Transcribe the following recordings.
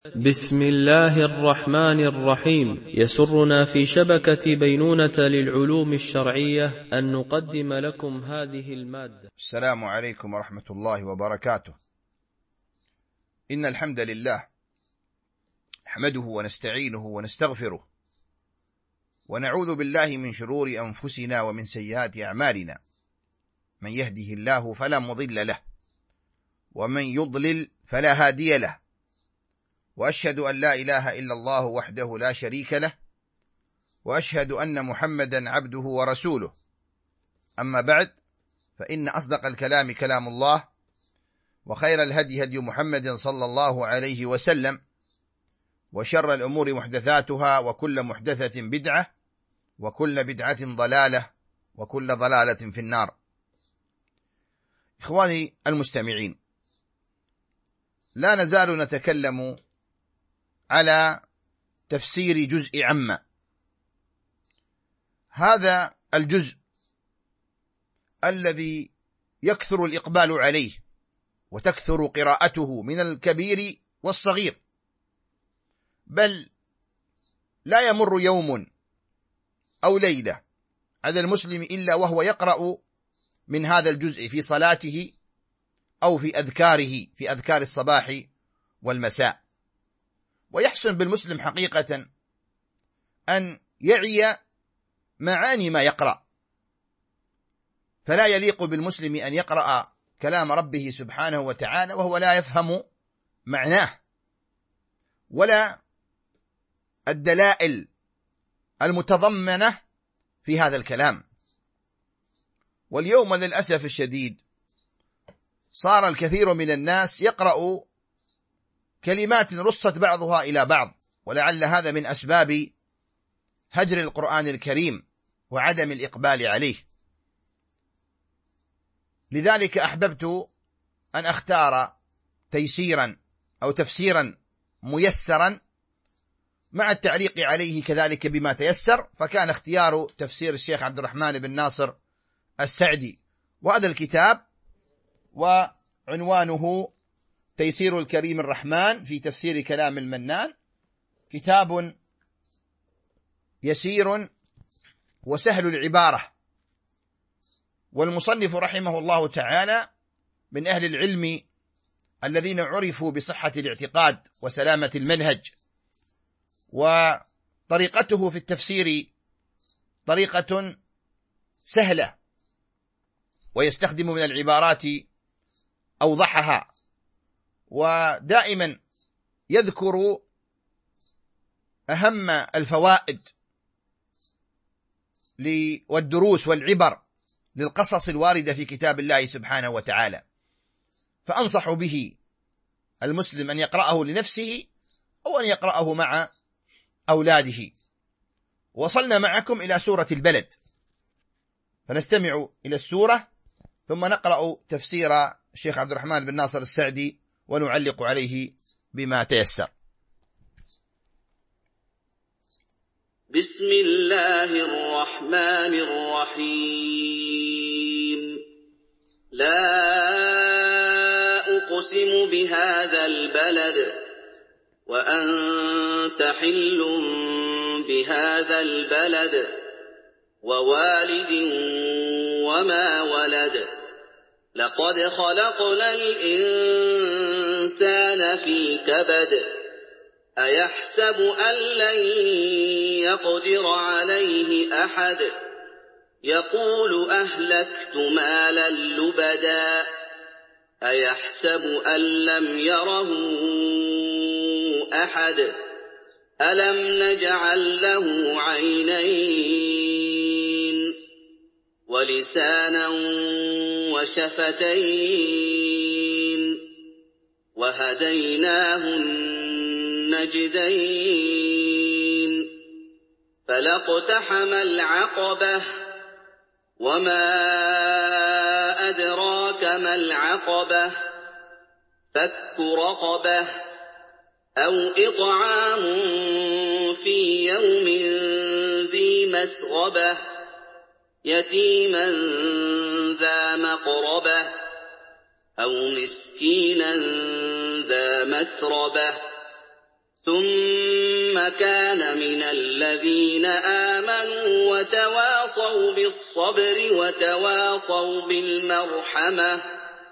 بسم الله الرحمن الرحيم. يسرنا في شبكة بينونة للعلوم الشرعية أن نقدم لكم هذه المادة. السلام عليكم ورحمة الله وبركاته. إن الحمد لله نحمده ونستعينه ونستغفره ونعوذ بالله من شرور أنفسنا ومن سيئات أعمالنا، من يهده الله فلا مضل له ومن يضلل فلا هادي له، وأشهد أن لا إله إلا الله وحده لا شريك له، وأشهد أن محمدا عبده ورسوله. أما بعد، فإن أصدق الكلام كلام الله، وخير الهدي هدي محمد صلى الله عليه وسلم، وشر الأمور محدثاتها، وكل محدثة بدعة، وكل بدعة ضلالة، وكل ضلالة في النار. إخواني المستمعين، لا نزال نتكلم على تفسير جزء عما. هذا الجزء الذي يكثر الإقبال عليه وتكثر قراءته من الكبير والصغير، بل لا يمر يوم أو ليلة على المسلم إلا وهو يقرأ من هذا الجزء في صلاته أو في أذكاره، في أذكار الصباح والمساء. ويحسن بالمسلم حقيقة أن يعي معاني ما يقرأ، فلا يليق بالمسلم أن يقرأ كلام ربه سبحانه وتعالى وهو لا يفهم معناه ولا الدلائل المتضمنة في هذا الكلام. واليوم للأسف الشديد صار الكثير من الناس يقرأ كلمات رصت بعضها إلى بعض، ولعل هذا من أسباب هجر القرآن الكريم وعدم الإقبال عليه. لذلك أحببت أن أختار تيسيرا أو تفسيرا ميسرا مع التعليق عليه كذلك بما تيسر، فكان اختيار تفسير الشيخ عبد الرحمن بن ناصر السعدي. وهذا الكتاب وعنوانه تيسير الكريم الرحمن في تفسير كلام المنان، كتاب يسير وسهل العبارة. والمصنف رحمه الله تعالى من أهل العلم الذين عرفوا بصحة الاعتقاد وسلامة المنهج، وطريقته في التفسير طريقة سهلة، ويستخدم من العبارات أوضحها، ودائما يذكر أهم الفوائد والدروس والعبر للقصص الواردة في كتاب الله سبحانه وتعالى. فأنصح به المسلم أن يقرأه لنفسه أو أن يقرأه مع أولاده. وصلنا معكم إلى سورة البلد، فنستمع إلى السورة ثم نقرأ تفسير الشيخ عبد الرحمن بن ناصر السعدي ونعلق عليه بما تيسر. بسم الله الرحمن الرحيم. لا أقسم بهذا البلد وأنت حل بهذا البلد ووالد وما ولد، لقد خلقنا الإنسان في كبد، أيحسب أن لن يقدر عليه أحد، يقول أهلكت مالا لبدا، أيحسب أن لم يره أحد، ألم نجعل له عينين ولسانا وشفتين وهديناه النجدين، فلاقتحم العقبة وما أدراك ما العقبة، فك رقبة أو إطعام في يوم ذي مسغبة، يتيما ذا مقربة أو مسكينا ذا متربة، ثم كان من الذين آمنوا وتواصوا بالصبر وتواصوا بالمرحمة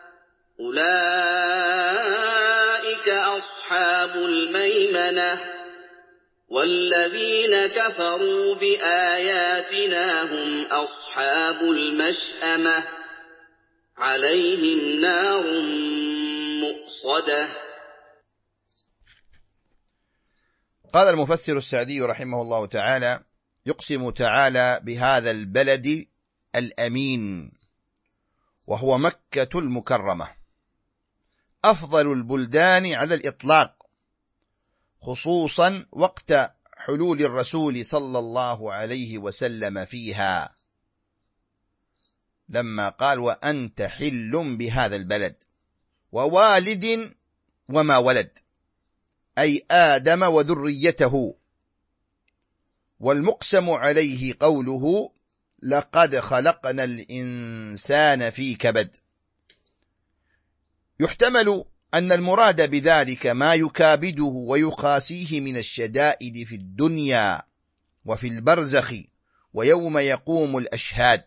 أولئك أصحاب الميمنة والذين كفروا بآياتنا هم أصحاب المشأمة عليهم نار مؤصدة. قال المفسر السعدي رحمه الله تعالى: يقسم تعالى بهذا البلد الأمين وهو مكة المكرمة، أفضل البلدان على الإطلاق، خصوصا وقت حلول الرسول صلى الله عليه وسلم فيها، لما قال: وأنت حل بهذا البلد ووالد وما ولد، أي آدم وذريته. والمقسم عليه قوله: لقد خلقنا الإنسان في كبد. يحتمل أن المراد بذلك ما يكابده ويقاسيه من الشدائد في الدنيا وفي البرزخ ويوم يقوم الأشهاد،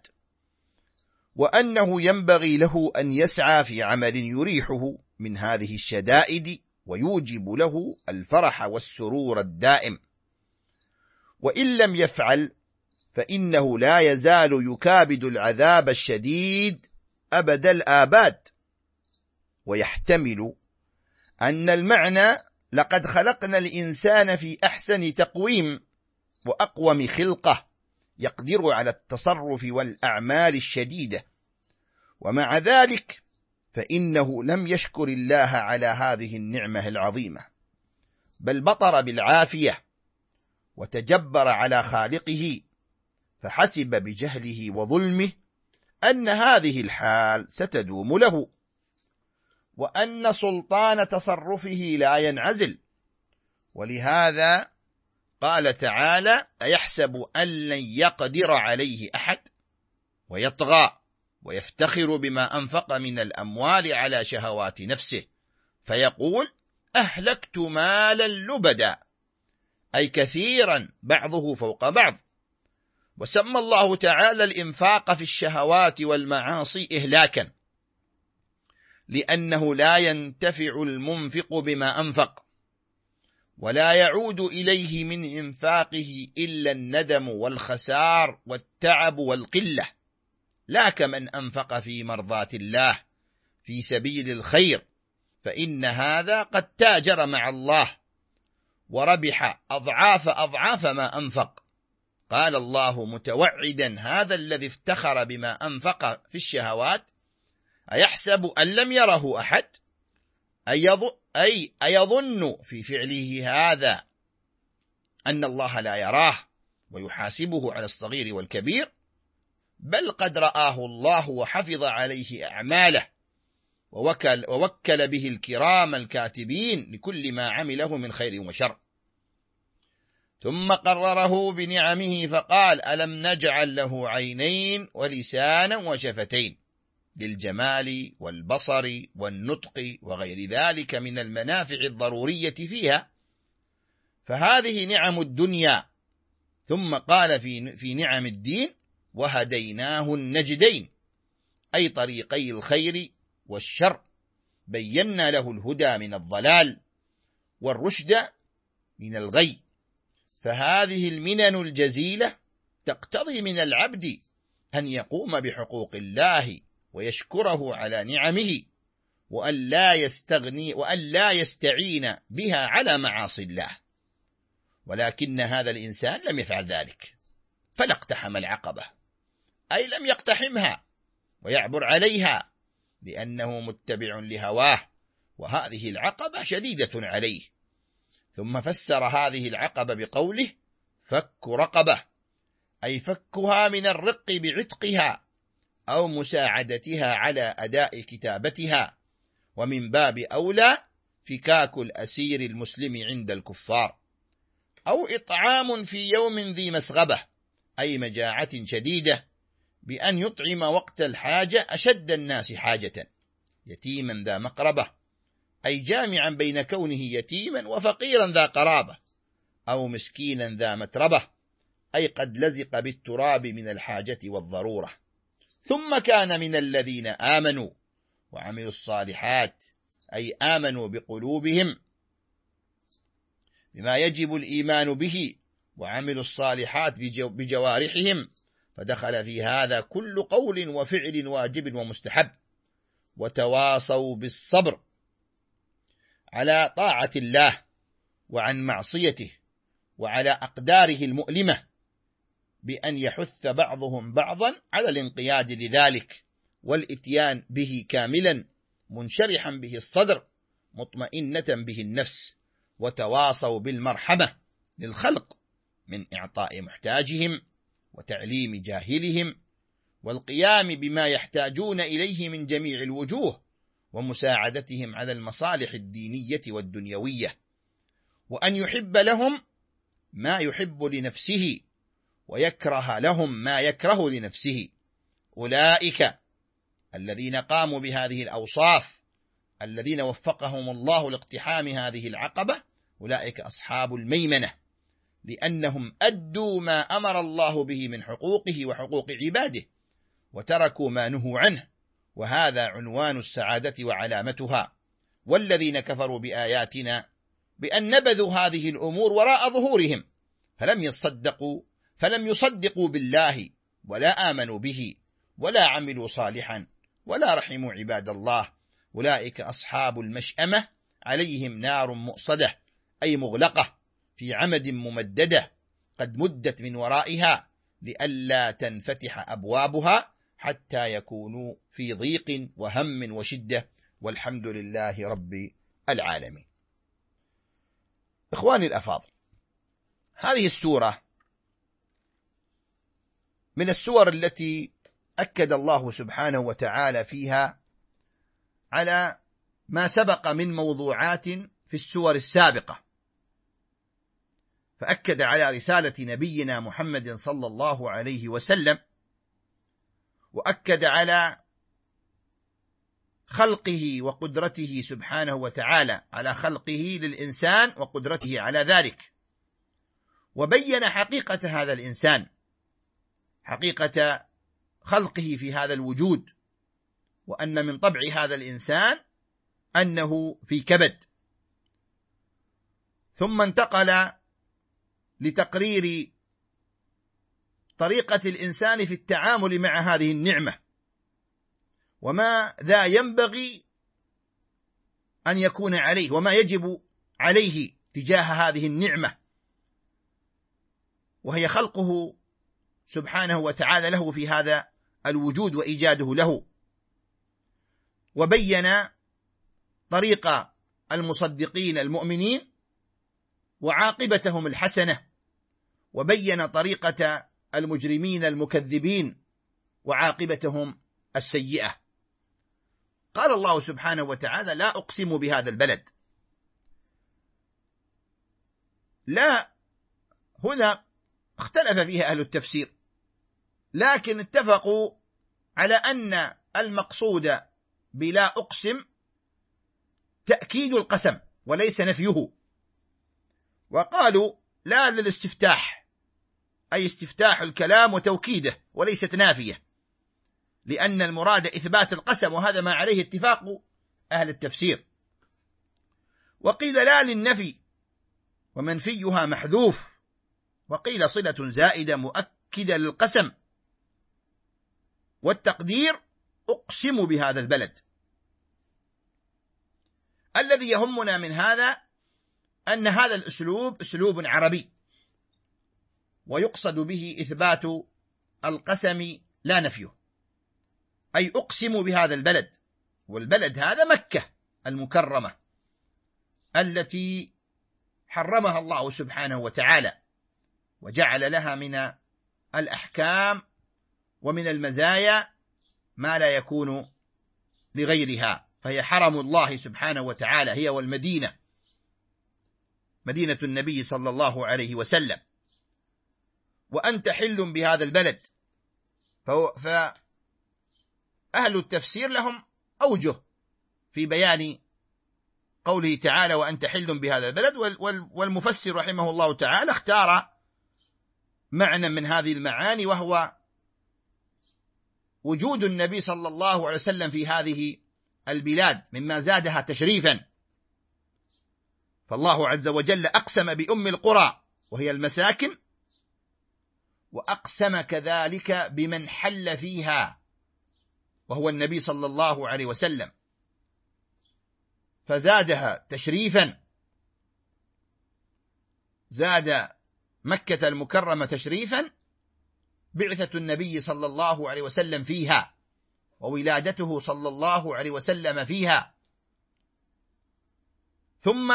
وأنه ينبغي له أن يسعى في عمل يريحه من هذه الشدائد ويوجب له الفرح والسرور الدائم، وإن لم يفعل فإنه لا يزال يكابد العذاب الشديد أبد الآباد. ويحتمل أن المعنى: لقد خلقنا الإنسان في أحسن تقويم وأقوم خلقة، يقدر على التصرف والأعمال الشديدة، ومع ذلك فإنه لم يشكر الله على هذه النعمة العظيمة، بل بطر بالعافية وتجبر على خالقه، فحسب بجهله وظلمه أن هذه الحال ستدوم له، وأن سلطان تصرفه لا ينعزل. ولهذا قال تعالى: أيحسب أن لن يقدر عليه أحد، ويطغى ويفتخر بما أنفق من الأموال على شهوات نفسه، فيقول: أهلكت مالا لبدا، أي كثيرا بعضه فوق بعض. وسمى الله تعالى الإنفاق في الشهوات والمعاصي إهلاكا، لأنه لا ينتفع المنفق بما أنفق، ولا يعود إليه من إنفاقه إلا الندم والخسار والتعب والقلة، لا كمن أنفق في مرضات الله في سبيل الخير، فإن هذا قد تاجر مع الله وربح أضعاف ما أنفق. قال الله متوعدا هذا الذي افتخر بما أنفق في الشهوات: أيحسب أن لم يره أحد، أي أيظن في فعله هذا أن الله لا يراه ويحاسبه على الصغير والكبير؟ بل قد رآه الله وحفظ عليه أعماله، ووكل به الكرام الكاتبين لكل ما عمله من خير وشر. ثم قرره بنعمه فقال: ألم نجعل له عينين ولسانا وشفتين، للجمال والبصر والنطق وغير ذلك من المنافع الضرورية فيها، فهذه نعم الدنيا. ثم قال في نعم الدين: وهديناه النجدين، أي طريقي الخير والشر، بينا له الهدى من الضلال والرشد من الغي. فهذه المنن الجزيلة تقتضي من العبد أن يقوم بحقوق الله ويشكره على نعمه، وأن لا يستعين بها على معاصي الله. ولكن هذا الإنسان لم يفعل ذلك، فلا اقتحم العقبة، أي لم يقتحمها ويعبر عليها، لأنه متبع لهواه، وهذه العقبة شديدة عليه. ثم فسر هذه العقبة بقوله: فك رقبة، أي فكها من الرق بعتقها أو مساعدتها على أداء كتابتها، ومن باب أولى فكاك الأسير المسلم عند الكفار، أو إطعام في يوم ذي مسغبة، أي مجاعة شديدة، بأن يطعم وقت الحاجة أشد الناس حاجة، يتيما ذا مقربة، أي جامعا بين كونه يتيما وفقيرا ذا قرابة، أو مسكينا ذا متربة، أي قد لزق بالتراب من الحاجة والضرورة. ثم كان من الذين آمنوا وعملوا الصالحات، أي آمنوا بقلوبهم بما يجب الإيمان به، وعملوا الصالحات بجوارحهم، فدخل في هذا كل قول وفعل واجب ومستحب. وتواصوا بالصبر على طاعة الله وعن معصيته وعلى أقداره المؤلمة، بأن يحث بعضهم بعضا على الانقياد لذلك والإتيان به كاملا، منشرحا به الصدر، مطمئنة به النفس. وتواصوا بالمرحمة للخلق من إعطاء محتاجهم وتعليم جاهلهم، والقيام بما يحتاجون إليه من جميع الوجوه، ومساعدتهم على المصالح الدينية والدنيوية، وأن يحب لهم ما يحب لنفسه ويكره لهم ما يكره لنفسه. أولئك الذين قاموا بهذه الأوصاف، الذين وفقهم الله لاقتحام هذه العقبة، أولئك أصحاب الميمنة، لأنهم أدوا ما أمر الله به من حقوقه وحقوق عباده، وتركوا ما نهوا عنه، وهذا عنوان السعادة وعلامتها. والذين كفروا بآياتنا بأن نبذوا هذه الأمور وراء ظهورهم، فلم يصدقوا بالله ولا آمنوا به ولا عملوا صالحا ولا رحموا عباد الله، أولئك أصحاب المشأمة، عليهم نار مؤصدة، أي مغلقة في عمد ممددة قد مدت من ورائها لئلا تنفتح أبوابها، حتى يكونوا في ضيق وهم وشدة، والحمد لله رب العالمين. إخواني الأفاضل، هذه السورة من السور التي أكد الله سبحانه وتعالى فيها على ما سبق من موضوعات في السور السابقة، فأكد على رسالة نبينا محمد صلى الله عليه وسلم، وأكد على خلقه وقدرته سبحانه وتعالى على خلقه للإنسان وقدرته على ذلك، وبين حقيقة هذا الإنسان، حقيقة خلقه في هذا الوجود، وأن من طبع هذا الإنسان أنه في كبد. ثم انتقل لتقرير طريقة الإنسان في التعامل مع هذه النعمة، وما ذا ينبغي أن يكون عليه، وما يجب عليه تجاه هذه النعمة، وهي خلقه سبحانه وتعالى له في هذا الوجود وإيجاده له. وبين طريق المصدقين المؤمنين وعاقبتهم الحسنة، وبين طريقة المجرمين المكذبين وعاقبتهم السيئة. قال الله سبحانه وتعالى: لا أقسم بهذا البلد. لا هنا اختلف فيها أهل التفسير، لكن اتفقوا على أن المقصود بلا أقسم تأكيد القسم وليس نفيه، وقالوا لا للاستفتاح، أي استفتاح الكلام وتوكيده، وليست نافية، لأن المراد إثبات القسم، وهذا ما عليه اتفاق أهل التفسير. وقيل لا للنفي ومنفيها محذوف، وقيل صلة زائدة مؤكدة للقسم، والتقدير أقسم بهذا البلد. الذي يهمنا من هذا أن هذا الأسلوب أسلوب عربي، ويقصد به إثبات القسم لا نفيه، أي أقسم بهذا البلد، والبلد هذا مكة المكرمة التي حرمها الله سبحانه وتعالى، وجعل لها من الأحكام ومن المزايا ما لا يكون لغيرها، فهي حرم الله سبحانه وتعالى، هي والمدينة، مدينة النبي صلى الله عليه وسلم. وأنت حل بهذا البلد، فأهل التفسير لهم أوجه في بيان قوله تعالى وأنت حل بهذا البلد. والمفسر رحمه الله تعالى اختار معنى من هذه المعاني، وهو وجود النبي صلى الله عليه وسلم في هذه البلاد مما زادها تشريفا. فالله عز وجل أقسم بأم القرى وهي المساكن، وأقسم كذلك بمن حل فيها وهو النبي صلى الله عليه وسلم، فزادها تشريفا. زاد مكة المكرمة تشريفا بعثة النبي صلى الله عليه وسلم فيها، وولادته صلى الله عليه وسلم فيها. ثم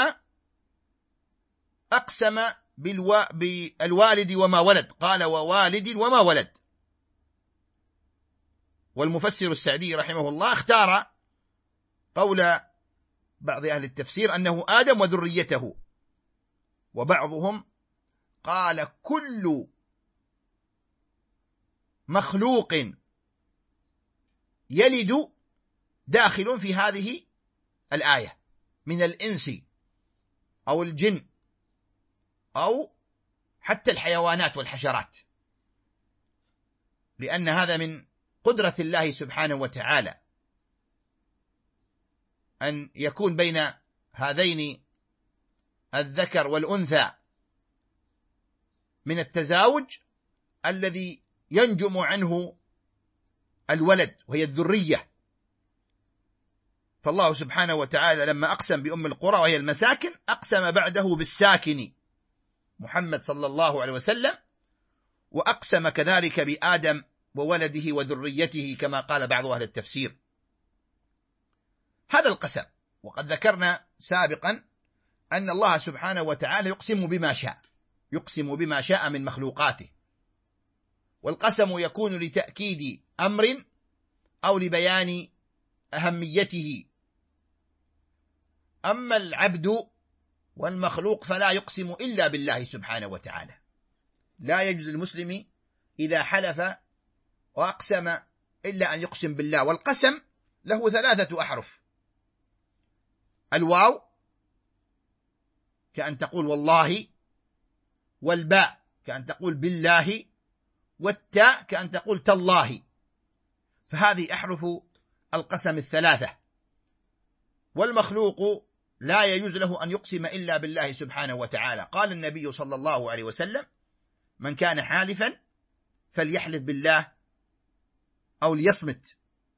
أقسم بالوالد وما ولد، قال ووالد وما ولد. والمفسر السعدي رحمه الله اختار قول بعض أهل التفسير أنه آدم وذريته، وبعضهم قال كل مخلوق يلد داخل في هذه الآية من الإنس أو الجن أو حتى الحيوانات والحشرات، لأن هذا من قدرة الله سبحانه وتعالى أن يكون بين هذين الذكر والأنثى من التزاوج الذي ينجم عنه الولد وهي الذرية. فالله سبحانه وتعالى لما أقسم بأم القرى وهي المساكن أقسم بعده بالساكن محمد صلى الله عليه وسلم، وأقسم كذلك بآدم وولده وذريته كما قال بعض أهل التفسير. هذا القسم، وقد ذكرنا سابقا أن الله سبحانه وتعالى يقسم بما شاء، يقسم بما شاء من مخلوقاته، والقسم يكون لتأكيد أمر أو لبيان أهميته. أما العبد والمخلوق فلا يقسم إلا بالله سبحانه وتعالى. لا يجوز للمسلم إذا حلف وأقسم إلا أن يقسم بالله. والقسم له 3 أحرف: الواو كأن تقول والله، والباء كأن تقول بالله، والتاء كأن تقول تالله. فهذه أحرف القسم 3. والمخلوق لا يجوز له أن يقسم إلا بالله سبحانه وتعالى. قال النبي صلى الله عليه وسلم: من كان حالفا فليحلف بالله أو ليصمت.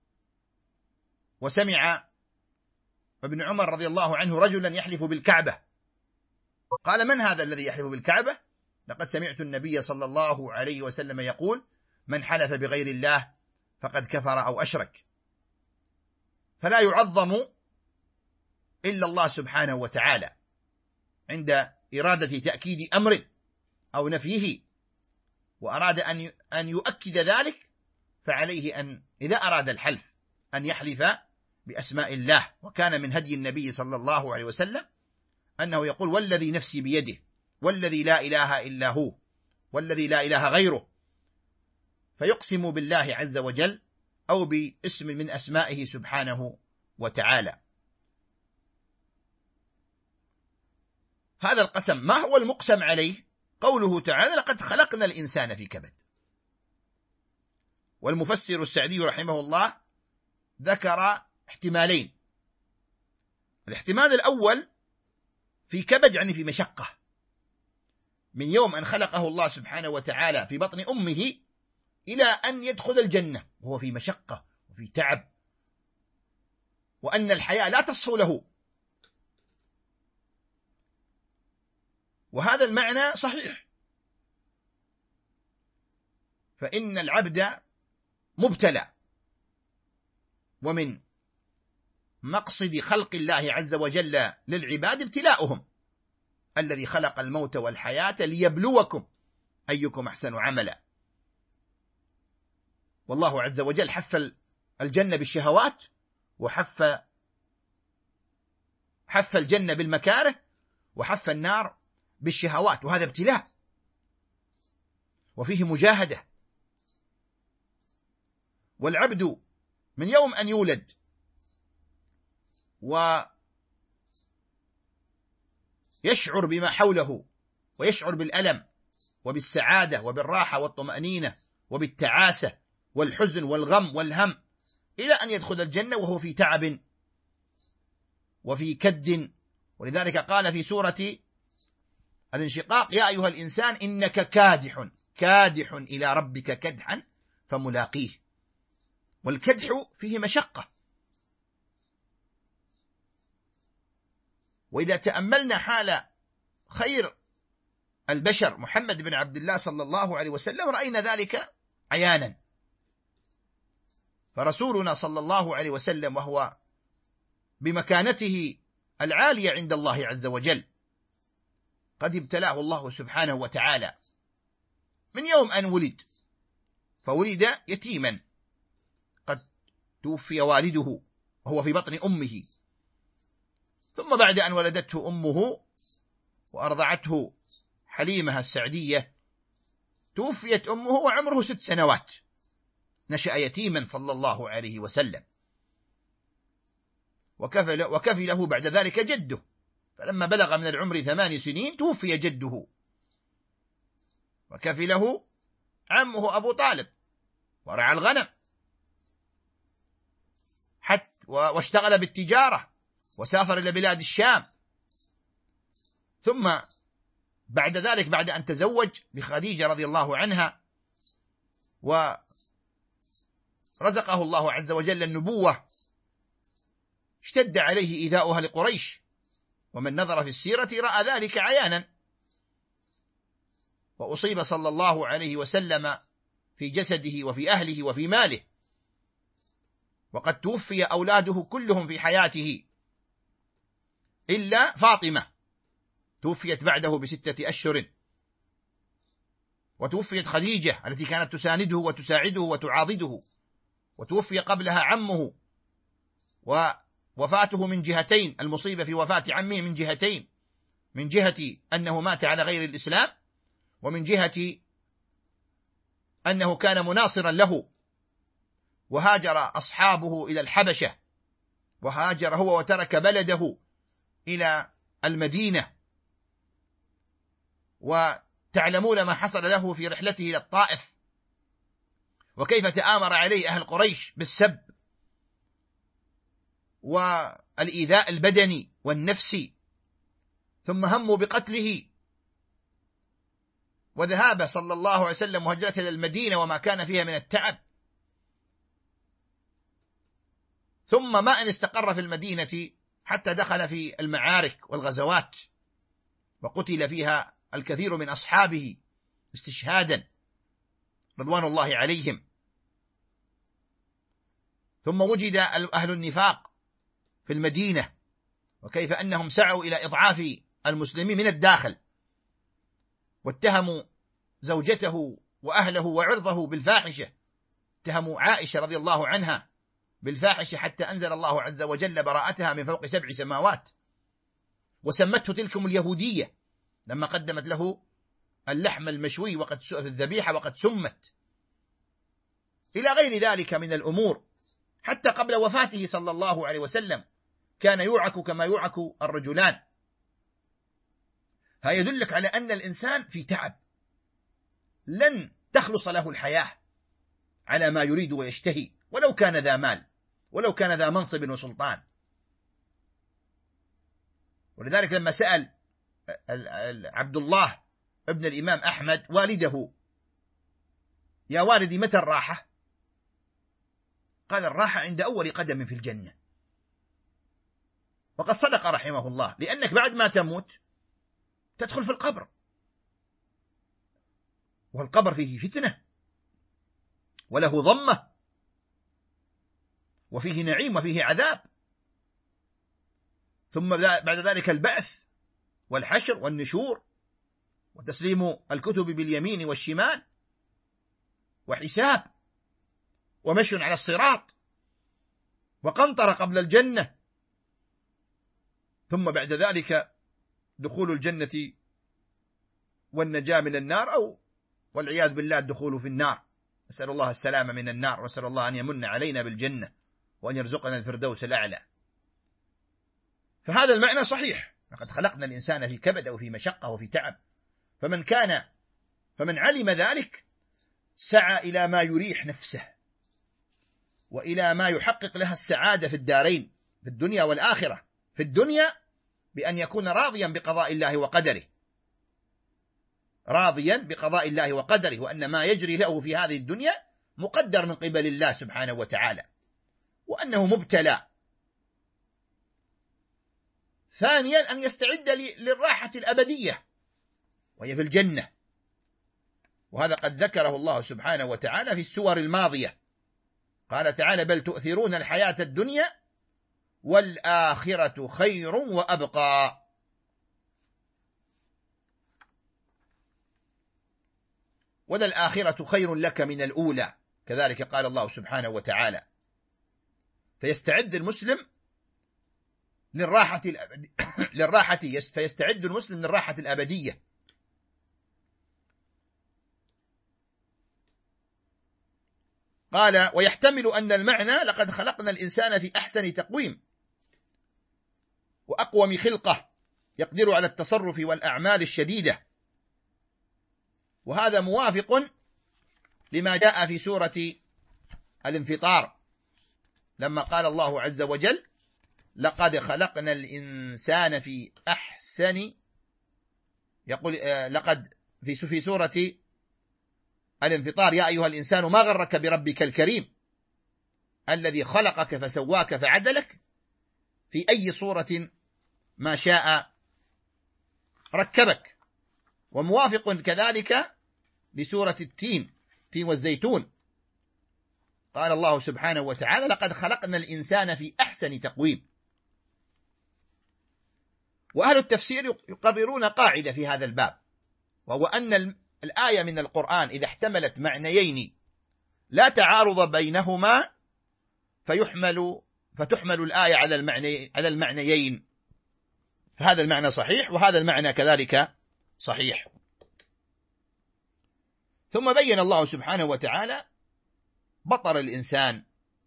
وسمع ابن عمر رضي الله عنه رجلا يحلف بالكعبة، قال: من هذا الذي يحلف بالكعبة؟ لقد سمعت النبي صلى الله عليه وسلم يقول: من حلف بغير الله فقد كفر أو أشرك. فلا يعظم إلا الله سبحانه وتعالى عند إرادة تأكيد أمر أو نفيه، وأراد أن يؤكد ذلك فعليه أن إذا أراد الحلف أن يحلف بأسماء الله. وكان من هدي النبي صلى الله عليه وسلم أنه يقول: والذي نفسي بيده، والذي لا إله إلا هو، والذي لا إله غيره. فيقسم بالله عز وجل أو باسم من أسمائه سبحانه وتعالى. هذا القسم ما هو المقسم عليه؟ قوله تعالى: لقد خلقنا الإنسان في كبد. والمفسر السعدي رحمه الله ذكر احتمالين. الاحتمال الأول في كبد يعني في مشقة، من يوم أن خلقه الله سبحانه وتعالى في بطن أمه إلى أن يدخل الجنة وهو في مشقة وفي تعب، وأن الحياة لا تصفو له. وهذا المعنى صحيح، فإن العبد مبتلى، ومن مقصد خلق الله عز وجل للعباد ابتلاؤهم، الذي خلق الموت والحياة ليبلوكم أيكم أحسن عملا. والله عز وجل حف الجنة بالشهوات، وحف الجنة بالمكاره، وحف النار بالشهوات، وهذا ابتلاء وفيه مجاهدة. والعبد من يوم أن يولد يشعر بما حوله ويشعر بالألم وبالسعادة وبالراحة والطمأنينة وبالتعاسة والحزن والغم والهم، إلى أن يدخل الجنة وهو في تعب وفي كد. ولذلك قال في سورة الانشقاق: يا أيها الإنسان إنك كادح إلى ربك كدحا فملاقيه. والكدح فيه مشقة. وإذا تأملنا حال خير البشر محمد بن عبد الله صلى الله عليه وسلم رأينا ذلك عيانا. فرسولنا صلى الله عليه وسلم وهو بمكانته العالية عند الله عز وجل قد ابتلاه الله سبحانه وتعالى من يوم أن ولد، فولد يتيما، قد توفي والده وهو في بطن أمه، ثم بعد أن ولدته أمه وأرضعته حليمة السعدية توفيت أمه وعمره 6 سنوات، نشأ يتيما صلى الله عليه وسلم. وكفله بعد ذلك جده، فلما بلغ من العمر 8 سنين توفي جده، وكفله عمه أبو طالب ورعى الغنم واشتغل بالتجارة وسافر إلى بلاد الشام. ثم بعد ذلك بعد أن تزوج بخديجة رضي الله عنها ورزقه الله عز وجل النبوة، اشتد عليه إيذاؤها لقريش، ومن نظر في السيرة رأى ذلك عيانا. وأصيب صلى الله عليه وسلم في جسده وفي أهله وفي ماله، وقد توفي أولاده كلهم في حياته إلا فاطمة، توفيت بعده ب6 أشهر. وتوفيت خديجة التي كانت تسانده وتساعده وتعاضده، وتوفي قبلها عمه، ووفاته من جهتين، المصيبة في وفاة عمه من جهتين: من جهة أنه مات على غير الإسلام، ومن جهة أنه كان مناصرا له. وهاجر أصحابه إلى الحبشة، وهاجر هو وترك بلده إلى المدينة. وتعلمون ما حصل له في رحلته إلى الطائف، وكيف تآمر عليه أهل قريش بالسب والإيذاء البدني والنفسي، ثم هموا بقتله. وذهاب صلى الله عليه وسلم وهجرته إلى المدينة وما كان فيها من التعب، ثم ما أن استقر في المدينة حتى دخل في المعارك والغزوات، وقتل فيها الكثير من أصحابه استشهادا رضوان الله عليهم. ثم وجد أهل النفاق في المدينة، وكيف أنهم سعوا إلى إضعاف المسلمين من الداخل، واتهموا زوجته وأهله وعرضه بالفاحشة، اتهموا عائشة رضي الله عنها بالفاحشة، حتى أنزل الله عز وجل براءتها من فوق 7 سماوات، وسمته تلكم اليهودية لما قدمت له اللحم المشوي وقد في الذبيحة وقد سمت، إلى غير ذلك من الأمور. حتى قبل وفاته صلى الله عليه وسلم كان يوعك كما يوعك الرجلان. هذا يدلك على أن الإنسان في تعب، لن تخلص له الحياة على ما يريد ويشتهي، ولو كان ذا مال، ولو كان ذا منصب وسلطان. ولذلك لما سأل عبد الله ابن الإمام أحمد والده: يا والدي متى الراحة؟ قال: الراحة عند أول قدم في الجنة. وقد صدق رحمه الله، لأنك بعد ما تموت تدخل في القبر، والقبر فيه فتنة وله ضمة وفيه نعيم وفيه عذاب، ثم بعد ذلك البعث والحشر والنشور وتسليم الكتب باليمين والشمال وحساب ومشي على الصراط وقنطرة قبل الجنة، ثم بعد ذلك دخول الجنة والنجاة من النار، أو والعياذ بالله الدخول في النار. نسأل الله السلامة من النار، ونسأل الله أن يمن علينا بالجنة وأن يرزقنا الفردوس الأعلى. فهذا المعنى صحيح، لقد خلقنا الإنسان في كبد أو في مشقة وفي تعب. فمن علم ذلك سعى إلى ما يريح نفسه وإلى ما يحقق لها السعادة في الدارين، في الدنيا والآخرة. في الدنيا بأن يكون راضيا بقضاء الله وقدره، راضيا بقضاء الله وقدره، وأن ما يجري له في هذه الدنيا مقدر من قبل الله سبحانه وتعالى، وأنه مبتلى. ثانيا أن يستعد للراحة الأبدية وهي في الجنة، وهذا قد ذكره الله سبحانه وتعالى في السور الماضية. قال تعالى: بل تؤثرون الحياة الدنيا والآخرة خير وأبقى. وللآخرة خير لك من الأولى، كذلك قال الله سبحانه وتعالى. فيستعد المسلم فيستعد المسلم للراحة الأبدية. قال: ويحتمل أن المعنى لقد خلقنا الإنسان في أحسن تقويم وأقوم خلقة يقدر على التصرف والأعمال الشديدة، وهذا موافق لما جاء في سورة الانفطار لما قال الله عز وجل: لقد خلقنا الإنسان في أحسن، يقول لقد في سورة الانفطار: يا أيها الإنسان ما غرك بربك الكريم الذي خلقك فسواك فعدلك في أي صورة ما شاء ركبك. وموافق كذلك لسورة التين والزيتون، قال الله سبحانه وتعالى: لقد خلقنا الإنسان في أحسن تقويم. وأهل التفسير يقررون قاعدة في هذا الباب، وهو أن الآية من القرآن إذا احتملت معنيين لا تعارض بينهما فتحمل الآية على المعنيين، فهذا المعنى صحيح وهذا المعنى كذلك صحيح. ثم بين الله سبحانه وتعالى بطر الإنسان،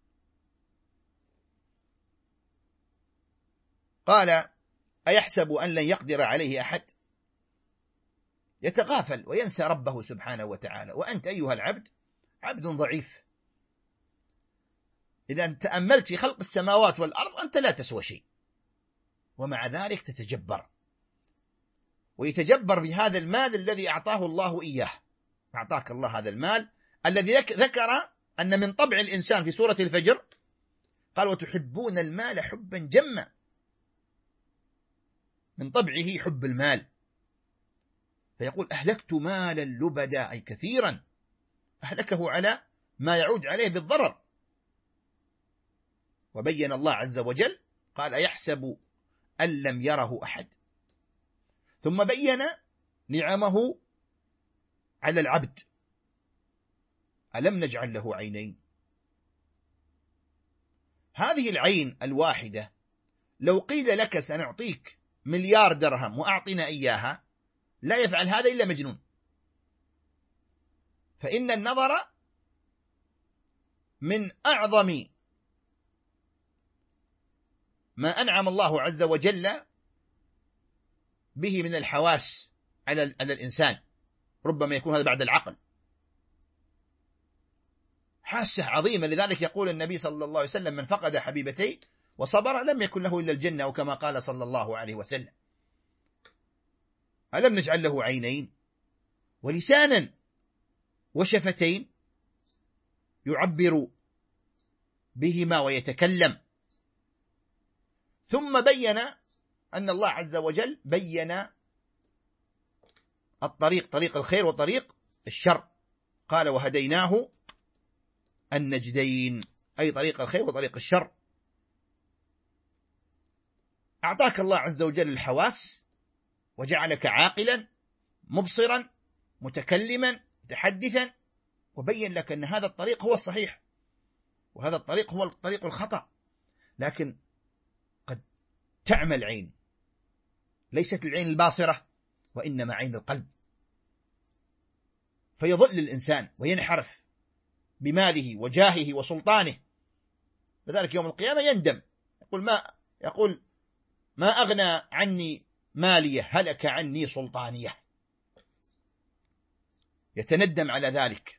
قال: أيحسب أن لن يقدر عليه أحد؟ يتغافل وينسى ربه سبحانه وتعالى. وأنت أيها العبد عبد ضعيف، إذا تأملت في خلق السماوات والأرض أنت لا تسوى شيء، ومع ذلك تتجبر، ويتجبر بهذا المال الذي أعطاه الله إياه. أعطاك الله هذا المال الذي ذكر أن من طبع الإنسان في سورة الفجر قال: وتحبون المال حبا جما، من طبعه حب المال. فيقول: أهلكت مالا لبدا، أي كثيرا، أهلكه على ما يعود عليه بالضرر. وبين الله عز وجل قال: أيحسب أن لم يره أحد. ثم بين نعمه على العبد: ألم نجعل له عينين؟ هذه العين الواحدة لو قيل لك سنعطيك مليار درهم وأعطنا إياها لا يفعل هذا إلا مجنون. فإن النظر من أعظم ما أنعم الله عز وجل به من الحواس على الإنسان، ربما يكون هذا بعد العقل، حاسة عظيمة. لذلك يقول النبي صلى الله عليه وسلم: من فقد حبيبتين وصبر لم يكن له إلا الجنة، أو كما قال صلى الله عليه وسلم. ألم نجعل له عينين ولسانا وشفتين يعبر بهما ويتكلم. ثم بين أن الله عز وجل بين الطريق، طريق الخير وطريق الشر، قال: وهديناه النجدين، أي طريق الخير وطريق الشر. أعطاك الله عز وجل الحواس وجعلك عاقلا مبصرا متكلما متحدثا، وبين لك أن هذا الطريق هو الصحيح وهذا الطريق هو الطريق الخطأ. لكن قد تعمى العين، ليست العين الباصرة وإنما عين القلب، فيضل الإنسان وينحرف بماله وجاهه وسلطانه. لذلك يوم القيامة يندم، يقول ما أغنى عني مالية، هلك عني سلطانية، يتندم على ذلك.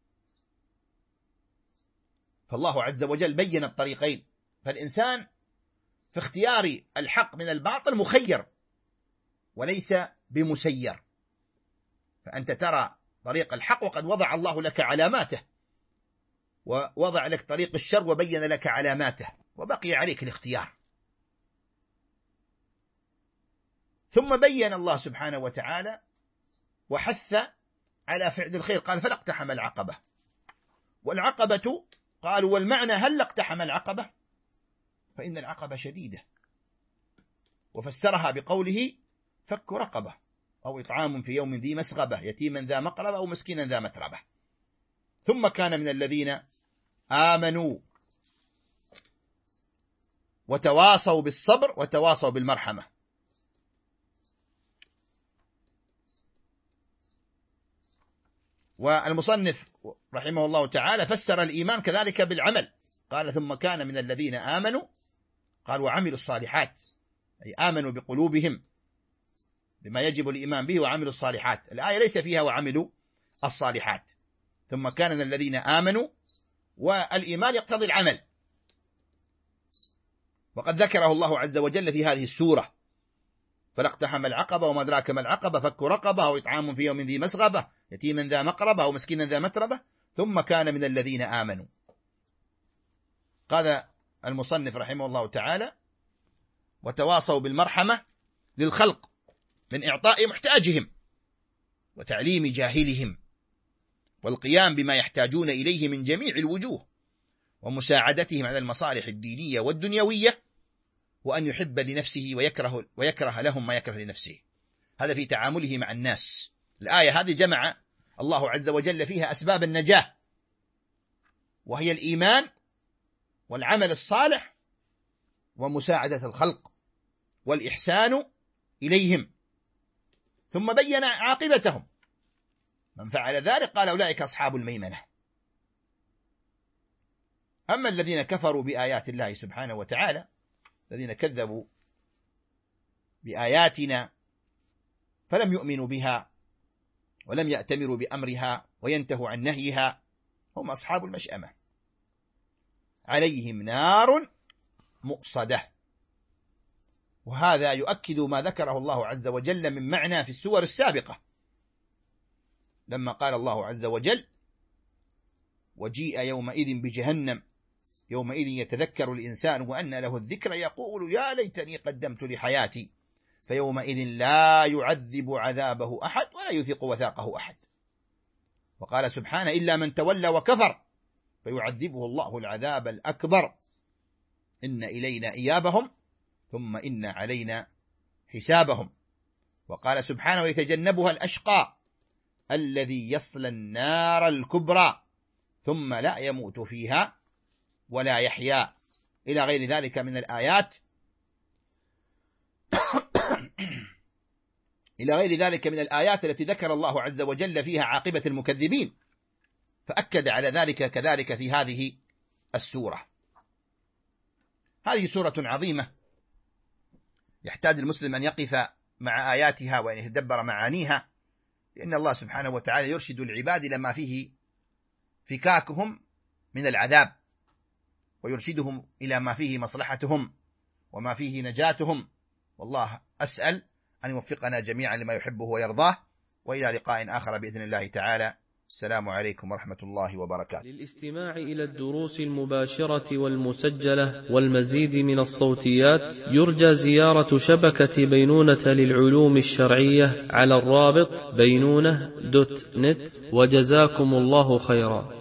فالله عز وجل بين الطريقين، فالإنسان في اختيار الحق من الباطل مخير وليس بمسير، فأنت ترى طريق الحق وقد وضع الله لك علاماته، ووضع لك طريق الشر وبين لك علاماته، وبقي عليك الاختيار. ثم بين الله سبحانه وتعالى وحث على فعل الخير، قال فلا اقتحم العقبة. والعقبة قالوا والمعنى هل اقتحم العقبة، فإن العقبة شديدة، وفسرها بقوله فك رقبة أو إطعام في يوم ذي مسغبة يتيما ذا مقربة أو مسكينا ذا متربة. ثم كان من الذين آمنوا وتواصوا بالصبر وتواصوا بالمرحمة. والمصنف رحمه الله تعالى فسر الإيمان كذلك بالعمل، قال ثم كان من الذين آمنوا، قال وعملوا الصالحات، أي آمنوا بقلوبهم بما يجب الإيمان به وعملوا الصالحات. الآية ليس فيها وعملوا الصالحات، ثم كان من الذين آمنوا، والإيمان يقتضي العمل، وقد ذكره الله عز وجل في هذه السورة، فلا اقتحم العقبة وما أدراك ما العقبة فك رقبة أو إطعام في يوم ذي مسغبة يتيما ذا مقربة أو مسكينا ذا متربة ثم كان من الذين آمنوا. قال المصنف رحمه الله تعالى وتواصوا بالمرحمة للخلق من إعطاء محتاجهم وتعليم جاهلهم والقيام بما يحتاجون إليه من جميع الوجوه ومساعدتهم على المصالح الدينية والدنيوية، وأن يحب لنفسه ويكره لهم ما يكره لنفسه. هذا في تعامله مع الناس. الآية هذه جمع الله عز وجل فيها أسباب النجاة، وهي الإيمان والعمل الصالح ومساعدة الخلق والإحسان إليهم، ثم بين عاقبتهم، من فعل ذلك قال أولئك أصحاب الميمنة. أما الذين كفروا بآيات الله سبحانه وتعالى، الذين كذبوا بآياتنا فلم يؤمنوا بها ولم يأتمروا بأمرها وينتهوا عن نهيها، هم أصحاب المشأمة، عليهم نار مؤصدة. وهذا يؤكد ما ذكره الله عز وجل من معنى في السور السابقة، لما قال الله عز وجل وجيء يومئذ بجهنم يومئذ يتذكر الإنسان وأنى له الذكر يقول يا ليتني قدمت لحياتي، فيومئذ لا يعذب عذابه أحد ولا يثق وثاقه أحد. وقال سبحانه إلا من تولى وكفر فيعذبه الله العذاب الأكبر إن إلينا إيابهم ثم إن علينا حسابهم. وقال سبحانه ويتجنبها الأشقى الذي يصلى النار الكبرى ثم لا يموت فيها ولا يحيا، إلى غير ذلك من الآيات التي ذكر الله عز وجل فيها عاقبة المكذبين، فأكد على ذلك كذلك في هذه السورة. هذه سورة عظيمة يحتاج المسلم أن يقف مع آياتها وأن يتدبر معانيها، لأن الله سبحانه وتعالى يرشد العباد لما فيه فكاكهم من العذاب، ويرشدهم إلى ما فيه مصلحتهم وما فيه نجاتهم. والله أسأل أن يوفقنا جميعا لما يحبه ويرضاه، وإلى لقاء آخر بإذن الله تعالى. السلام عليكم ورحمة الله وبركاته. للاستماع إلى الدروس المباشرة والمسجلة والمزيد من الصوتيات يرجى زيارة شبكة بينونة للعلوم الشرعية على الرابط بينونة.net، وجزاكم الله خيرا.